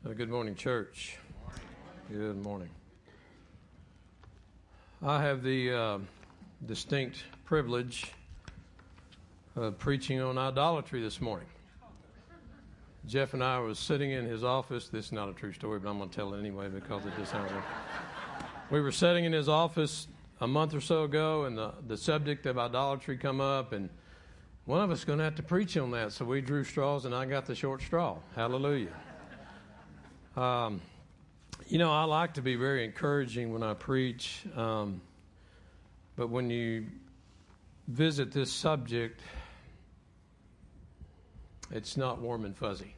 Good morning, church. Good morning. I have the distinct privilege of preaching on idolatry this morning. Jeff and I were sitting in his office. This is not a true story, but I'm going to tell it anyway because it just happened. We were sitting in his office a month or so ago, and the subject of idolatry come up, and one of us is going to have to preach on that. So we drew straws, and I got the short straw. Hallelujah. I like to be very encouraging when I preach, but when you visit this subject, it's not warm and fuzzy,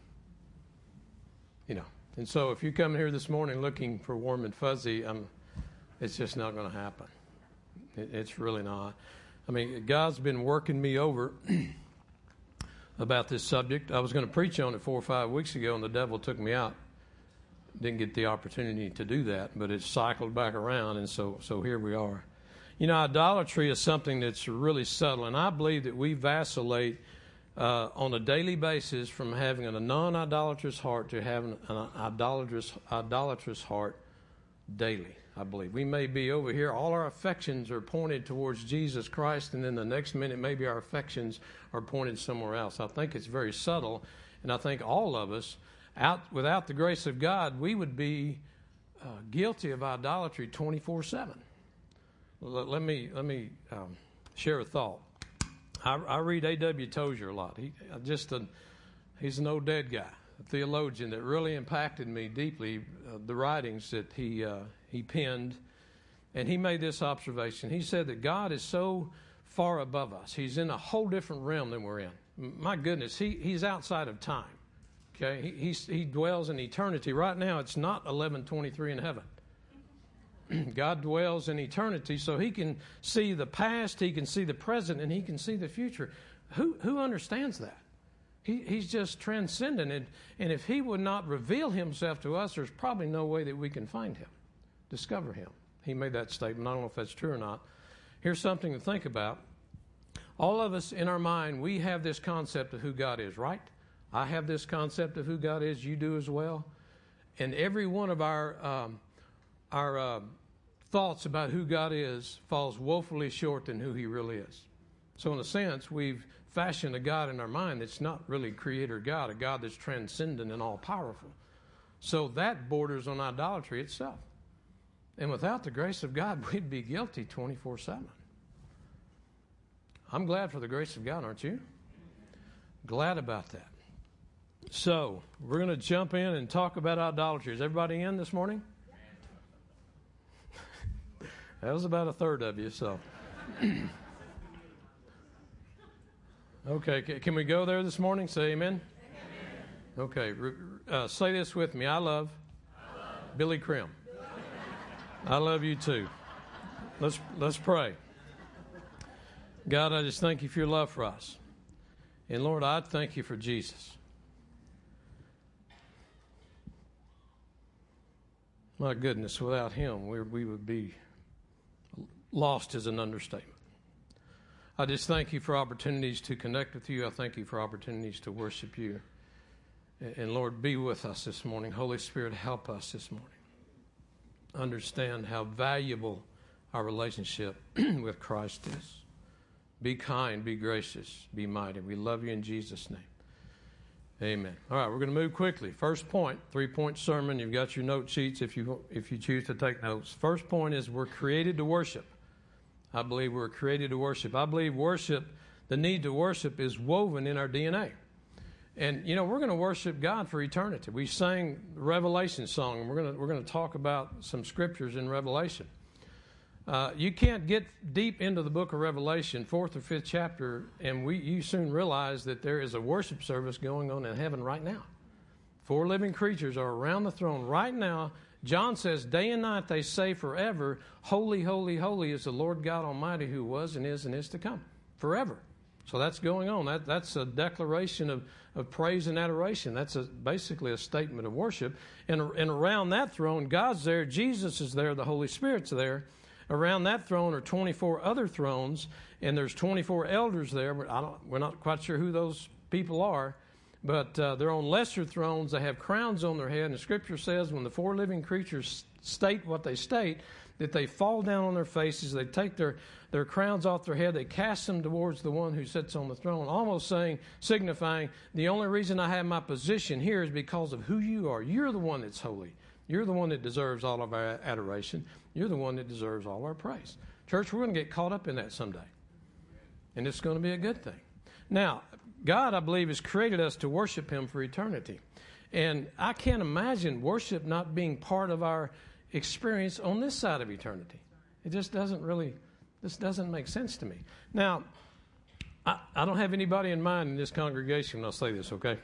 And so if you come here this morning looking for warm and fuzzy, it's just not going to happen. It's really not. I mean, God's been working me over about this subject. I was going to preach on it 4 or 5 weeks ago, and the devil took me out. Didn't get the opportunity to do that, but it cycled back around, and so here we are. Idolatry is something that's really subtle, and I believe that we vacillate on a daily basis from having a non-idolatrous heart to having an idolatrous heart daily, I believe. We may be over here, all our affections are pointed towards Jesus Christ, and then the next minute maybe our affections are pointed somewhere else. I think it's very subtle, and I think all of us, without the grace of God, we would be guilty of idolatry 24/7. Let me share a thought. I read A.W. Tozier a lot. He's an old dead guy, a theologian that really impacted me deeply. The writings that he penned, and he made this observation. He said that God is so far above us. He's in a whole different realm than we're in. My goodness, he's outside of time. Okay, he dwells in eternity. Right now, it's not 11:23 in heaven. God dwells in eternity, so he can see the past, he can see the present, and he can see the future. Who understands that? He's just transcendent, and if he would not reveal himself to us, there's probably no way that we can find him, discover him. He made that statement. I don't know if that's true or not. Here's something to think about. All of us in our mind, we have this concept of who God is, right? I have this concept of who God is. You do as well. And every one of our thoughts about who God is falls woefully short than who he really is. So in a sense, we've fashioned a God in our mind that's not really creator God, a God that's transcendent and all-powerful. So that borders on idolatry itself. And without the grace of God, we'd be guilty 24/7. I'm glad for the grace of God, aren't you? Glad about that. So, we're going to jump in and talk about idolatry. Is everybody in this morning? That was about a third of you, so. Okay, can we go there this morning? Say amen. Okay, say this with me. I love Billy Crim. I love you too. Let's pray. God, I just thank you for your love for us. And Lord, I thank you for Jesus. My goodness, without him, we would be lost is an understatement. I just thank you for opportunities to connect with you. I thank you for opportunities to worship you. And Lord, be with us this morning. Holy Spirit, help us this morning. Understand how valuable our relationship with Christ is. Be kind, be gracious, be mighty. We love you in Jesus' name. Amen. All right, we're going to move quickly. First point, 3-point sermon. You've got your note sheets if you choose to take notes. First point is we're created to worship. I believe we're created to worship. I believe worship, the need to worship, is woven in our DNA. And, we're going to worship God for eternity. We sang the Revelation song, and we're going to talk about some scriptures in Revelation. You can't get deep into the book of Revelation, 4th or 5th chapter, and you soon realize that there is a worship service going on in heaven right now. 4 living creatures are around the throne right now. John says, day and night they say forever, holy, holy, holy is the Lord God Almighty who was and is to come. Forever. So that's going on. That's a declaration of praise and adoration. That's basically a statement of worship. And around that throne, God's there, Jesus is there, the Holy Spirit's there. Around that throne are 24 other thrones, and there's 24 elders there. We're not quite sure who those people are, but they're on lesser thrones. They have crowns on their head. And the Scripture says when the four living creatures state what they state, that they fall down on their faces, they take their crowns off their head, they cast them towards the one who sits on the throne, almost signifying, the only reason I have my position here is because of who you are. You're the one that's holy. You're the one that deserves all of our adoration. You're the one that deserves all our praise. Church, we're going to get caught up in that someday. And it's going to be a good thing. Now, God, I believe, has created us to worship Him for eternity. And I can't imagine worship not being part of our experience on this side of eternity. It just doesn't make sense to me. Now, I don't have anybody in mind in this congregation when I say this, okay?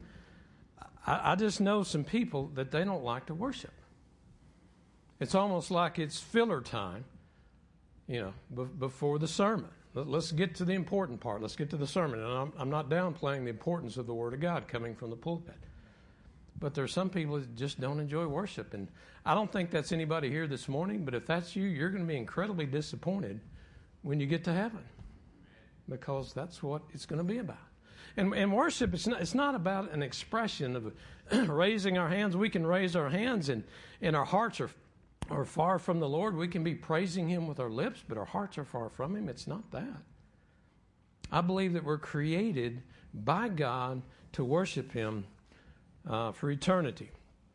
I just know some people that they don't like to worship. It's almost like it's filler time, before the sermon. Let's get to the important part. Let's get to the sermon. And I'm not downplaying the importance of the Word of God coming from the pulpit. But there's some people that just don't enjoy worship. And I don't think that's anybody here this morning, but if that's you, you're going to be incredibly disappointed when you get to heaven, because that's what it's going to be about. And worship, it's not about an expression of raising our hands. We can raise our hands and our hearts are far from the Lord. We can be praising Him with our lips, but our hearts are far from Him. It's not that. I believe that we're created by God to worship Him for eternity.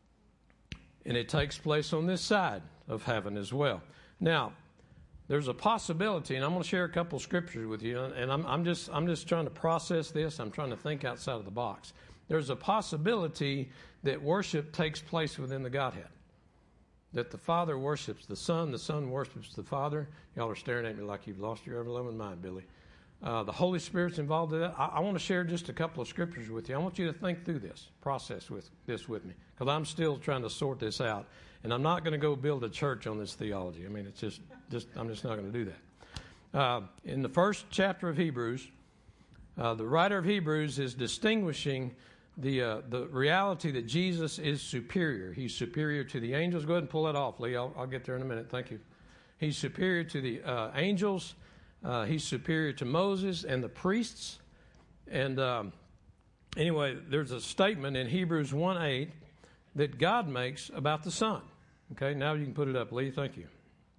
And it takes place on this side of heaven as well. Now, there's a possibility, and I'm going to share a couple scriptures with you, and I'm just trying to process this. I'm trying to think outside of the box. There's a possibility that worship takes place within the Godhead, that the Father worships the Son worships the Father. Y'all are staring at me like you've lost your ever-loving mind, Billy. The Holy Spirit's involved in that. I want to share just a couple of scriptures with you. I want you to think through this, process with me, because I'm still trying to sort this out. And I'm not going to go build a church on this theology. I mean, it's just I'm just not going to do that. In the first chapter of Hebrews, the writer of Hebrews is distinguishing the reality that Jesus is superior. He's superior to the angels. Go ahead and pull that off, Lee. I'll get there in a minute. Thank you. He's superior to the angels. He's superior to Moses and the priests. And anyway, there's a statement in Hebrews 1:8 that God makes about the Son. Okay, now you can put it up, Lee. Thank you.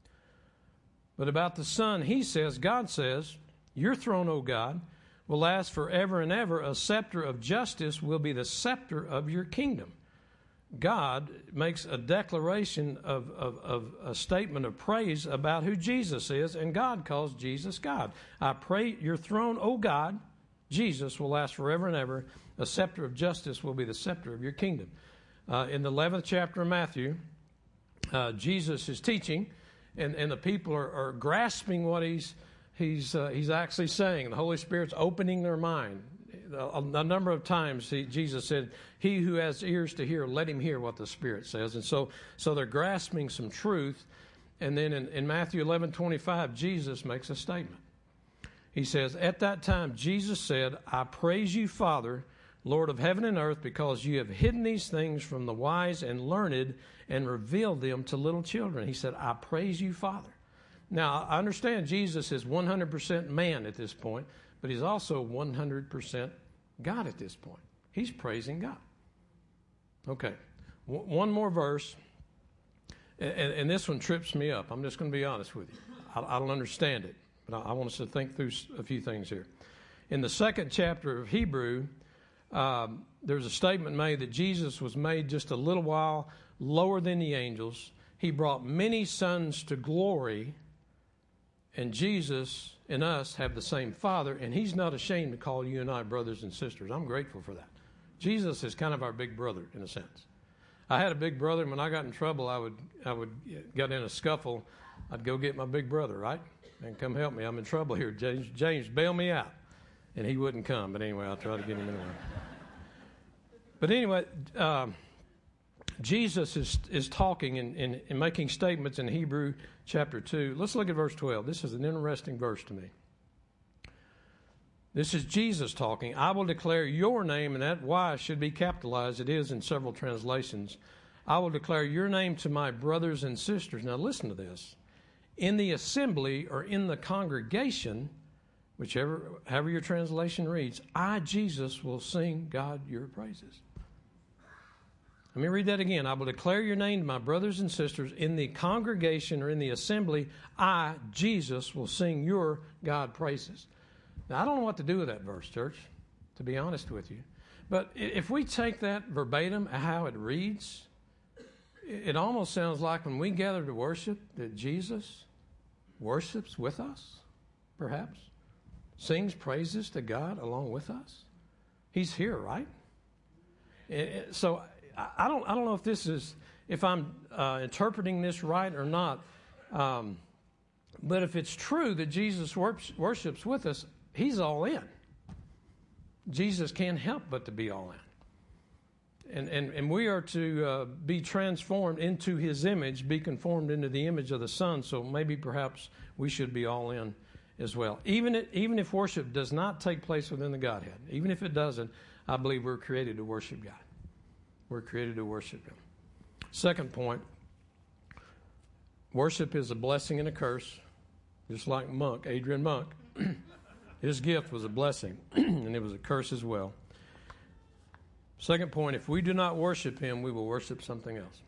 But about the Son, God says, your throne, O God, will last forever and ever. A scepter of justice will be the scepter of your kingdom. God makes a declaration of a statement of praise about who Jesus is, and God calls Jesus God. I pray your throne, O God, Jesus, will last forever and ever. A scepter of justice will be the scepter of your kingdom. In the 11th chapter of Matthew, Jesus is teaching, and the people are grasping what he's actually saying. The Holy Spirit's opening their mind. A number of times Jesus said, he who has ears to hear, let him hear what the Spirit says. And so they're grasping some truth. And then in Matthew 11:25, Jesus makes a statement. He says, at that time, Jesus said, I praise you, Father, Lord of heaven and earth, because you have hidden these things from the wise and learned and revealed them to little children. He said, I praise you, Father. Now, I understand Jesus is 100% man at this point, but he's also 100% God at this point. He's praising God. Okay, one more verse, and this one trips me up. I'm just going to be honest with you. I don't understand it, but I want us to think through a few things here. In the 2nd chapter of Hebrew, there's a statement made that Jesus was made just a little while lower than the angels. He brought many sons to glory, and Jesus and us have the same Father, and He's not ashamed to call you and I brothers and sisters. I'm grateful for that. Jesus is kind of our big brother in a sense. I had a big brother, and when I got in trouble, I would get in a scuffle. I'd go get my big brother, right? And come help me. I'm in trouble here. James, bail me out. And he wouldn't come. But anyway, I'll try to get him anyway. But anyway, Jesus is talking and making statements in Hebrew chapter 2. Let's look at verse 12. This is an interesting verse to me. This is Jesus talking. I will declare your name, and that Y should be capitalized. It is in several translations. I will declare your name to my brothers and sisters. Now listen to this. In the assembly or in the congregation, however your translation reads, I, Jesus, will sing God your praises. Let me read that again. I will declare your name to my brothers and sisters in the congregation or in the assembly. I, Jesus, will sing your God praises. Now, I don't know what to do with that verse, church, to be honest with you. But if we take that verbatim, how it reads, it almost sounds like when we gather to worship that Jesus worships with us, perhaps, sings praises to God along with us. He's here, right? So I don't know if this is, if I'm interpreting this right or not. But if it's true that Jesus worships with us, he's all in. Jesus can't help but to be all in. And we are to be transformed into his image, be conformed into the image of the Son. So maybe perhaps we should be all in as well. Even if worship does not take place within the Godhead, even if it doesn't, I believe we're created to worship God. We're created to worship him. Second point, worship is a blessing and a curse. Just like Adrian Monk. His gift was a blessing, and it was a curse as well. Second point, if we do not worship him, we will worship something else.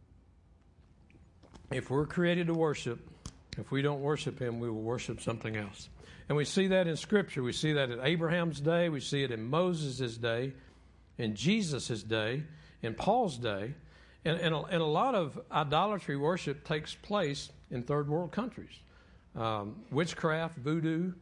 If we're created to worship, if we don't worship him, we will worship something else. And we see that in Scripture. We see that in Abraham's day. We see it in Moses' day, in Jesus' day, in Paul's day. And a lot of idolatry worship takes place in third world countries. Witchcraft, voodoo,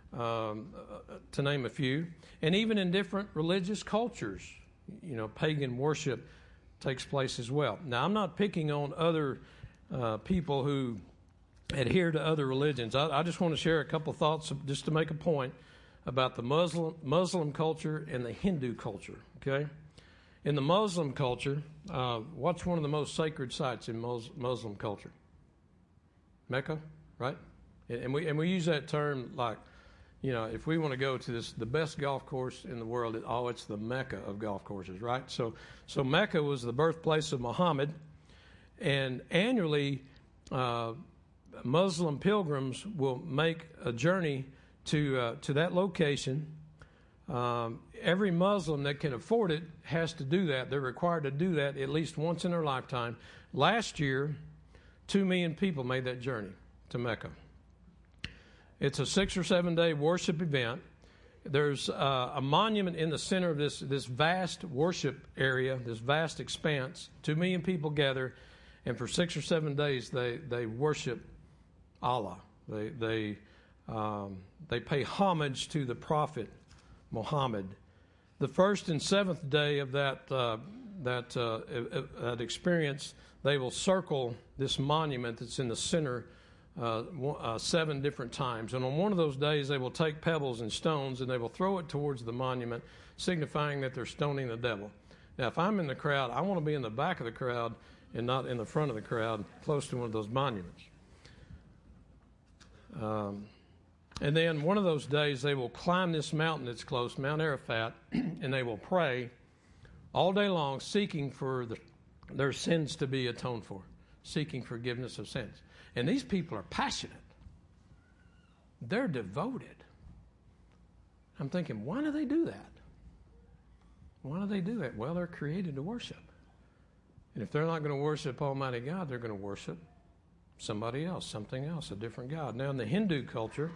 to name a few. And even in different religious cultures, pagan worship takes place as well. Now, I'm not picking on other people who adhere to other religions. I just want to share a couple thoughts just to make a point about the Muslim culture and the Hindu culture, okay? In the Muslim culture, what's one of the most sacred sites in Muslim culture? Mecca, right? And we use that term like, if we want to go to the best golf course in the world, it's the Mecca of golf courses, right? So Mecca was the birthplace of Muhammad, and annually Muslim pilgrims will make a journey to that location. Every Muslim that can afford it has to do that. They're required to do that at least once in their lifetime. Last year, 2 million people made that journey to Mecca. It's a 6 or 7 day worship event. There's a monument in the center of this vast worship area, this vast expanse. 2 million people gather, and for 6 or 7 days they worship Allah. They pay homage to the Prophet Muhammad. The first and seventh day of that experience, they will circle this monument that's in the center 7 different times. And on one of those days, they will take pebbles and stones and they will throw it towards the monument, signifying that they're stoning the devil. Now, if I'm in the crowd, I want to be in the back of the crowd and not in the front of the crowd, close to one of those monuments. And then one of those days, they will climb this mountain that's close, Mount Arafat, and they will pray all day long, seeking for their sins to be atoned for, seeking forgiveness of sins. And these people are passionate. They're devoted. I'm thinking, why do they do that? Why do they do that? Well, they're created to worship. And if they're not going to worship Almighty God, they're going to worship somebody else, something else, a different God. Now, in the Hindu culture,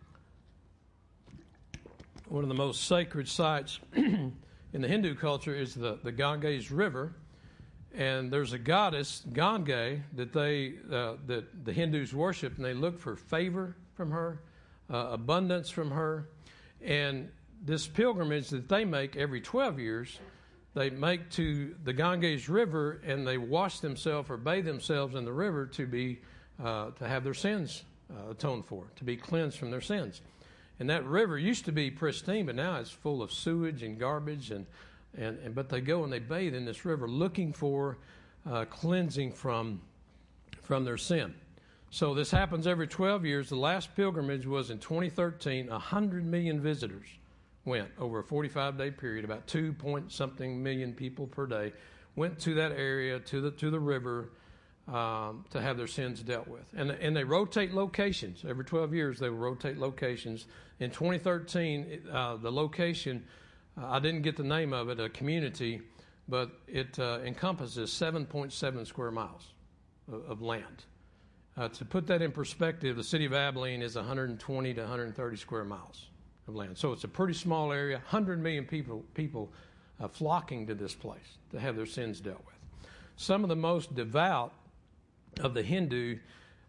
one of the most sacred sites in the Hindu culture is the Ganges River. And there's a goddess, Gange, that the Hindus worship, and they look for favor from her, abundance from her. And this pilgrimage that they make every 12 years, they make to the Ganges River, and they wash themselves or bathe themselves in the river to have their sins atoned for, to be cleansed from their sins. And that river used to be pristine, but now it's full of sewage and garbage, but they go and they bathe in this river looking for cleansing from their sin. So this happens every 12 years. The last pilgrimage was in 2013. 100 million visitors went over a 45-day period. About 2 point something million people per day went to that area, to the river, to have their sins dealt with. And they rotate locations. Every 12 years, they will rotate locations. In 2013, the location, I didn't get the name of it, a community, but it encompasses 7.7 square miles of land. To put that in perspective, the city of Abilene is 120 to 130 square miles of land. So it's a pretty small area, 100 million people flocking to this place to have their sins dealt with. Some of the most devout of the Hindu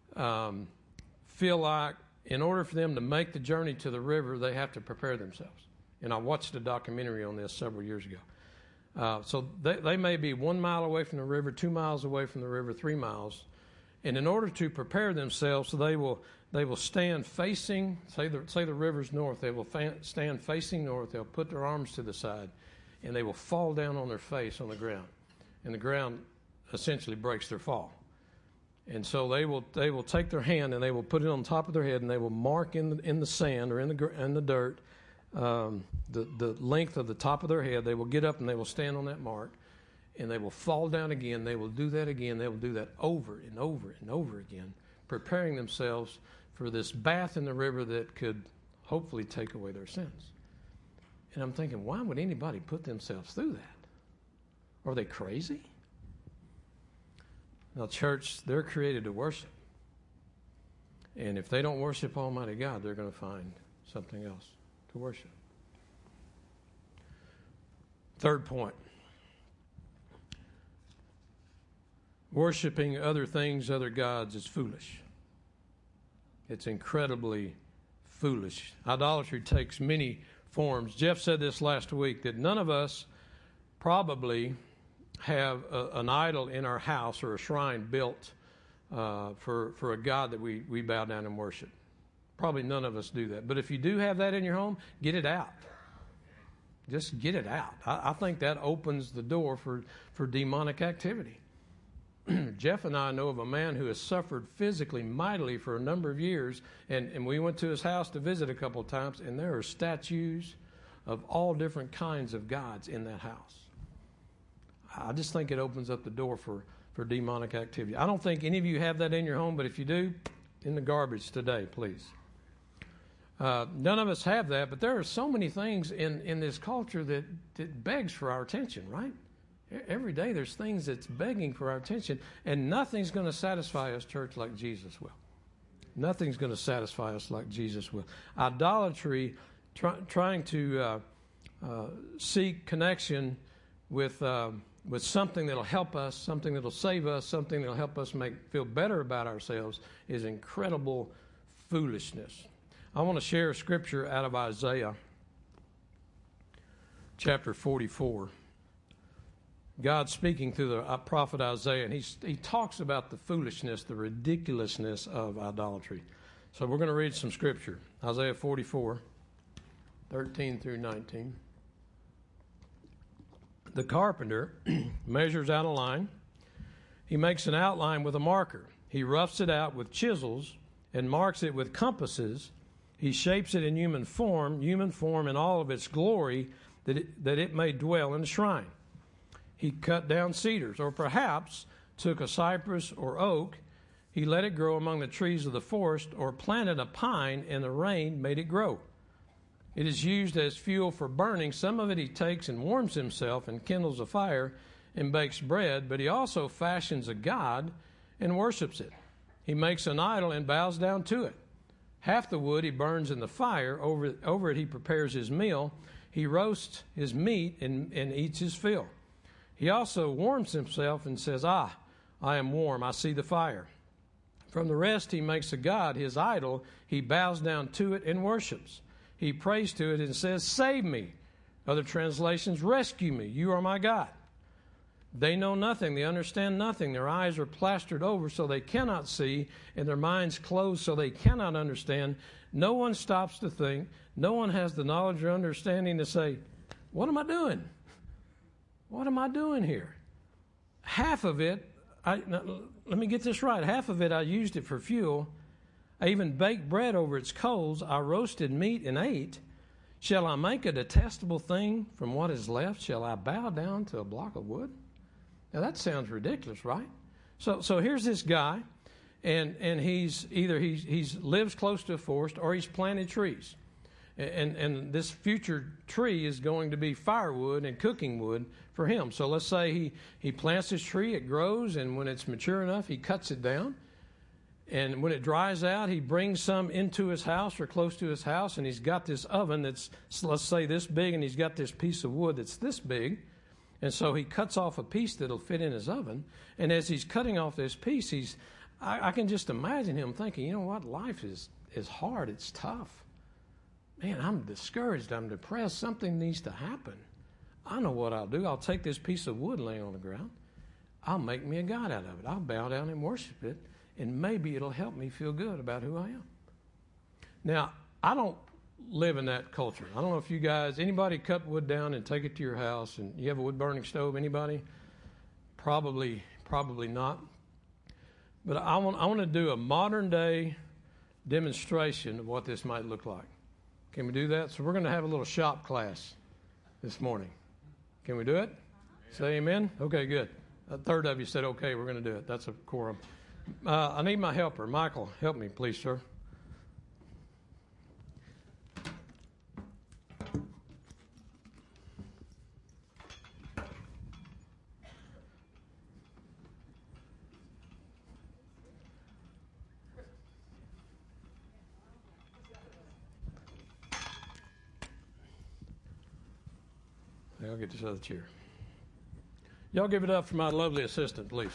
feel like in order for them to make the journey to the river, they have to prepare themselves. And I watched a documentary on this several years ago. So they may be 1 mile away from the river, 2 miles away from the river, 3 miles. And in order to prepare themselves, they will stand facing, say the river's north, they will stand facing north, they'll put their arms to the side, and they will fall down on their face on the ground. And the ground essentially breaks their fall. And so they will take their hand and they will put it on top of their head and they will mark in the sand or in the dirt the length of the top of their head. They will get up and they will stand on that mark and they will fall down again. They will do that again. They will do that over and over and over again, preparing themselves for this bath in the river that could hopefully take away their sins. And I'm thinking, why would anybody put themselves through that? Are they crazy? Now, church, they're created to worship. And if they don't worship Almighty God, they're going to find something else to worship. Third point. Worshiping other things, other gods, is foolish. It's incredibly foolish. Idolatry takes many forms. Jeff said this last week, that none of us probably have an idol in our house or a shrine built for a God that we bow down and worship. Probably none of us do that. But if you do have that in your home, get it out. Just get it out. I think that opens the door for demonic activity. Jeff and I know of a man who has suffered physically mightily for a number of years, and we went to his house to visit a couple of times, and there are statues of all different kinds of gods in that house. I just think it opens up the door for demonic activity. I don't think any of you have that in your home, but if you do, in the garbage today, please. None of us have that, but there are so many things in this culture that begs for our attention, right? Every day there's things that's begging for our attention, and nothing's going to satisfy us, church, like Jesus will. Nothing's going to satisfy us like Jesus will. Idolatry, trying to seek connection with something that'll help us, something that'll save us, something that'll help us feel better about ourselves, is incredible foolishness. I want to share a scripture out of Isaiah chapter 44. God speaking through the prophet Isaiah, and he talks about the foolishness, the ridiculousness of idolatry. So we're going to read some scripture. Isaiah 44, 13 through 19. The carpenter measures out a line. He makes an outline with a marker. He roughs it out with chisels and marks it with compasses. He shapes it in human form in all of its glory, that it may dwell in the shrine. He cut down cedars, or perhaps took a cypress or oak. He let it grow among the trees of the forest, or planted a pine, and the rain made it grow. It is used as fuel for burning. Some of it he takes and warms himself and kindles a fire and bakes bread, but he also fashions a god and worships it. He makes an idol and bows down to it. Half the wood he burns in the fire. Over it he prepares his meal. He roasts his meat and eats his fill. He also warms himself and says, I am warm, I see the fire. From the rest he makes a god, his idol. He bows down to it and worships. He prays to it and says, save me. Other translations, rescue me. You are my God. They know nothing. They understand nothing. Their eyes are plastered over so they cannot see, and their minds closed so they cannot understand. No one stops to think. No one has the knowledge or understanding to say, what am I doing? What am I doing here? Half of it, let me get this right. Half of it I used it for fuel. I even baked bread over its coals. I roasted meat and ate. Shall I make a detestable thing from what is left? Shall I bow down to a block of wood? Now that sounds ridiculous, right? So here's this guy, and he's lives close to a forest or he's planted trees. And this future tree is going to be firewood and cooking wood for him. So let's say he plants this tree, it grows, and when it's mature enough, he cuts it down. And when it dries out, he brings some into his house or close to his house, and he's got this oven that's, let's say, this big, and he's got this piece of wood that's this big. And so he cuts off a piece that'll fit in his oven. And as he's cutting off this piece, I can just imagine him thinking, you know what, life is hard, it's tough. Man, I'm discouraged, I'm depressed, something needs to happen. I know what I'll do. I'll take this piece of wood laying on the ground. I'll make me a god out of it. I'll bow down and worship it, and maybe it'll help me feel good about who I am. Now, I don't live in that culture. I don't know if you guys, anybody cut wood down and take it to your house, and you have a wood-burning stove, anybody? Probably not. But I want to do a modern-day demonstration of what this might look like. Can we do that? So we're going to have a little shop class this morning. Can we do it? Say amen? Okay, good. A third of you said, okay, we're going to do it. That's a quorum. I need my helper. Michael, help me, please, sir. I'll get this other chair. Y'all give it up for my lovely assistant, please.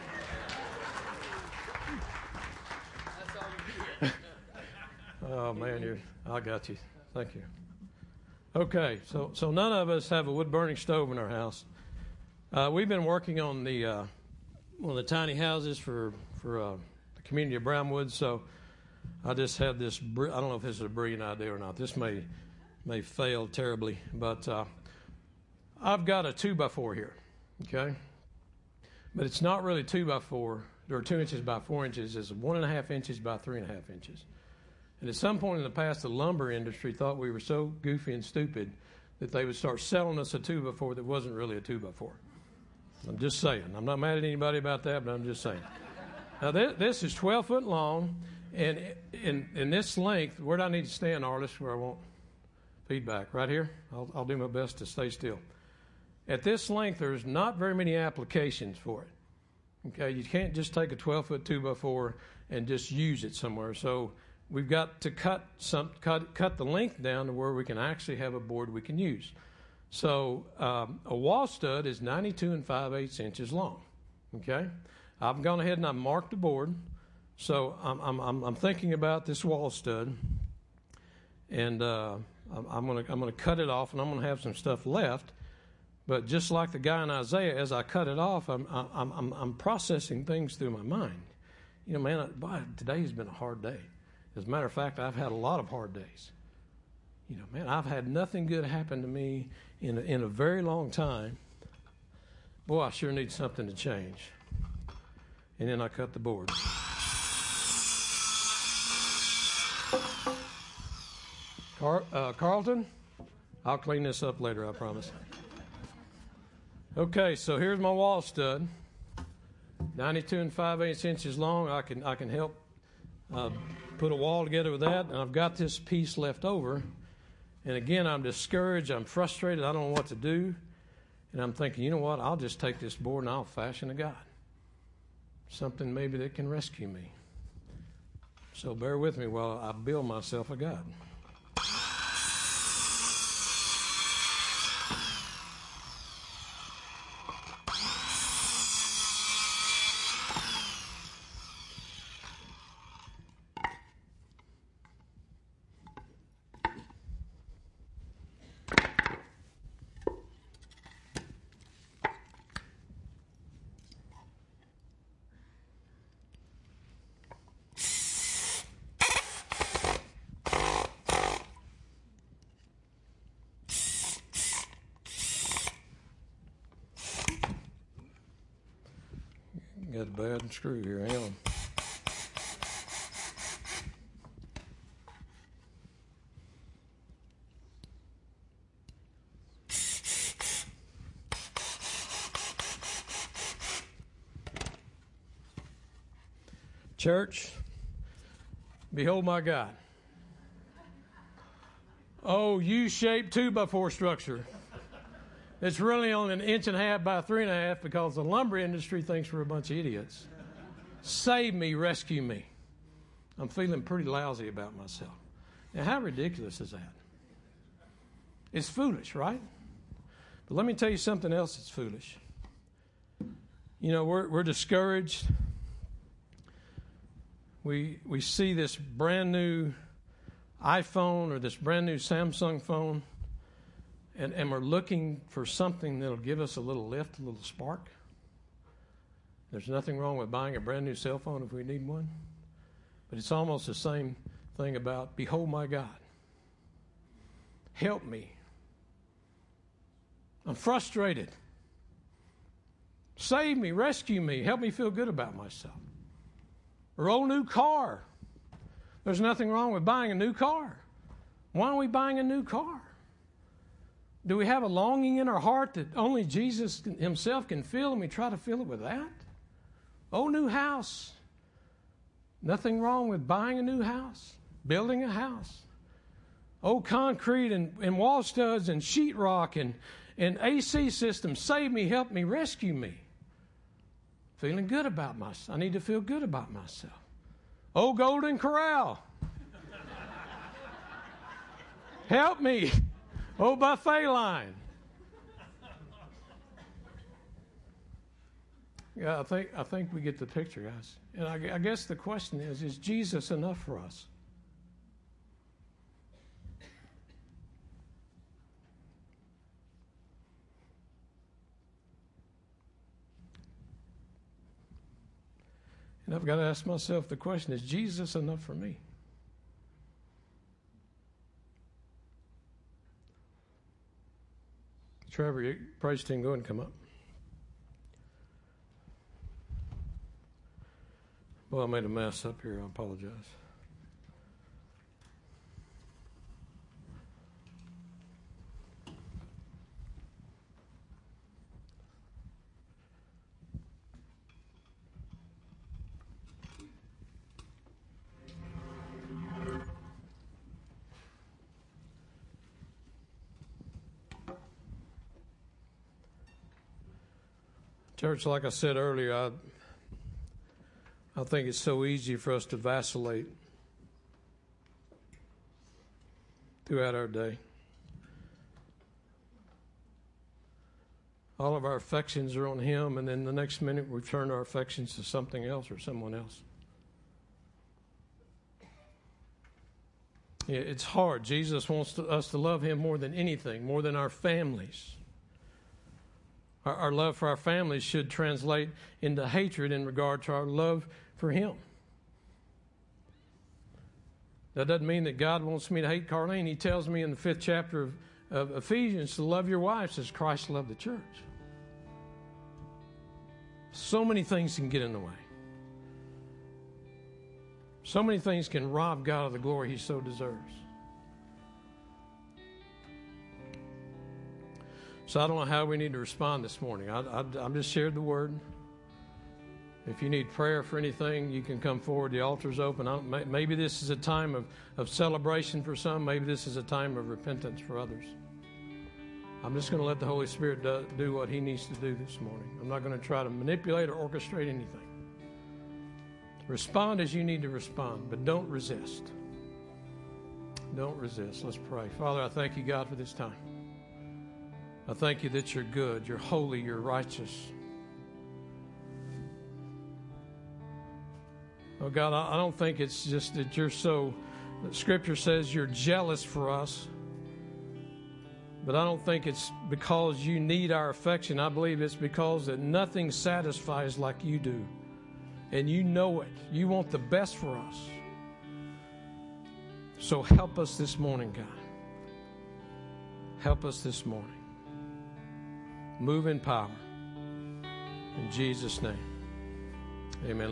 Oh, man, I got you. Thank you. Okay, so none of us have a wood-burning stove in our house. We've been working on one of the tiny houses for the community of Brownwood, so I just had this, I don't know if this is a brilliant idea or not. This may fail terribly, but I've got a 2x4 here, okay? But it's not really 2x4, or 2 inches by 4 inches. It's 1.5 inches by 3.5 inches. And at some point in the past, the lumber industry thought we were so goofy and stupid that they would start selling us a 2x4 that wasn't really a 2x4. I'm just saying. I'm not mad at anybody about that, but I'm just saying. Now, this is 12 foot long, and in this length, where do I need to stand, Arliss, where I won't feedback? Right here? I'll do my best to stay still. At this length, there's not very many applications for it. Okay, you can't just take a 12-foot 2x4 and just use it somewhere. So we've got to cut the length down to where we can actually have a board we can use. So a wall stud is 92 5/8 inches long. Okay, I've gone ahead and I've marked the board. So I'm thinking about this wall stud, and I'm gonna cut it off, and I'm gonna have some stuff left. But just like the guy in Isaiah, as I cut it off, I'm processing things through my mind. You know, man, today has been a hard day. As a matter of fact, I've had a lot of hard days. You know, man, I've had nothing good happen to me in a very long time. Boy, I sure need something to change. And then I cut the board. Carlton, I'll clean this up later, I promise. Okay, so here's my wall stud, 92 5/8 inches long. I can help put a wall together with that, and I've got this piece left over. And again, I'm discouraged, I'm frustrated, I don't know what to do. And I'm thinking, you know what, I'll just take this board and I'll fashion a God. Something maybe that can rescue me. So bear with me while I build myself a God. Got a bad screw here. Hang on. Church, behold my God. Oh, U-shaped 2x4 structure. It's really only 1.5 inches by 3.5 because the lumber industry thinks we're a bunch of idiots. Save me, rescue me. I'm feeling pretty lousy about myself. Now, how ridiculous is that? It's foolish, right? But let me tell you something else that's foolish. You know, we're discouraged. We see this brand new iPhone or this brand new Samsung phone, and we're looking for something that'll give us a little lift, a little spark. There's nothing wrong with buying a brand new cell phone if we need one. But it's almost the same thing about, behold my God. Help me. I'm frustrated. Save me, rescue me, help me feel good about myself. Or old new car. There's nothing wrong with buying a new car. Why are we buying a new car? Do we have a longing in our heart that only Jesus himself can fill, and we try to fill it with that? Oh, new house. Nothing wrong with buying a new house, building a house. Oh, concrete and wall studs and sheetrock and AC systems. Save me, help me, rescue me. Feeling good about myself. I need to feel good about myself. Oh, Golden Corral. Help me. Oh, buffet line. Yeah, I think we get the picture, guys. And I guess the question is Jesus enough for us? And I've got to ask myself the question, is Jesus enough for me? Trevor, praise team, go ahead and come up. Well, I made a mess up here. I apologize. Church, like I said earlier, I think it's so easy for us to vacillate throughout our day. All of our affections are on Him, and then the next minute we turn our affections to something else or someone else. Yeah, it's hard. Jesus wants us to love Him more than anything, more than our families. Our love for our families should translate into hatred in regard to our love for Him. That doesn't mean that God wants me to hate Carlene. He tells me in the 5th chapter of Ephesians to love your wives as Christ loved the church. So many things can get in the way. So many things can rob God of the glory He so deserves. So I don't know how we need to respond this morning. I just shared the word. If you need prayer for anything, you can come forward. The altar's open. Maybe this is a time of celebration for some. Maybe this is a time of repentance for others. I'm just going to let the Holy Spirit do what He needs to do this morning. I'm not going to try to manipulate or orchestrate anything. Respond as you need to respond, but don't resist. Don't resist. Let's pray. Father, I thank you, God, for this time. I thank you that you're good, you're holy, you're righteous. Oh, God, I don't think it's just that you're Scripture says you're jealous for us. But I don't think it's because you need our affection. I believe it's because that nothing satisfies like you do. And you know it. You want the best for us. So help us this morning, God. Help us this morning. Move in power. In Jesus' name. Amen.